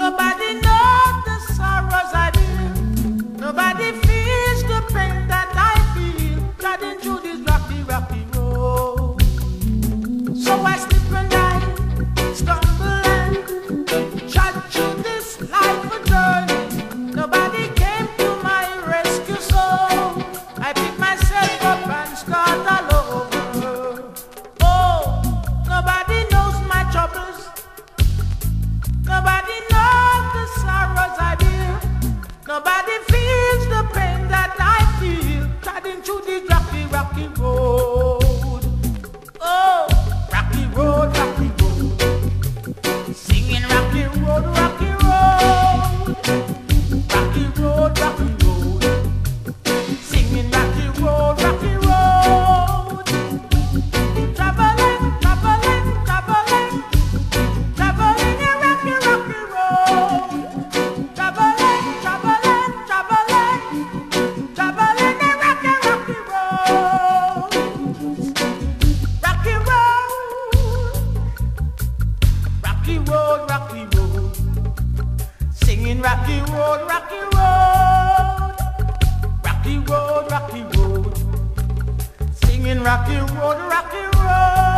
Nobody knows the sorrows I feel. Nobody feels the pain that I feel. Treading through this rocky, rocky road. So I slip and I stumble and trudge through this life a journey. Nobody came to my rescue, so I pick myself up and start all over. Oh, nobody knows my troubles. Nobody knows the sorrows I bear. Nobody feels the pain that I feel. Treading through the rocky, rocky road. Oh, rocky road, rocky road. Singing rocky road, rocky road. Rocky road, rocky road. Singing rocky road, rocky road. Traveling, traveling, traveling. Traveling a rocky, rocky road. Traveling, traveling, traveling. Traveling a rocky, rocky road. Rocky road. Rocky road, rocky road. Singing rocky road, rocky road. Rocky road, rocky road. Singing rocky road, rocky road.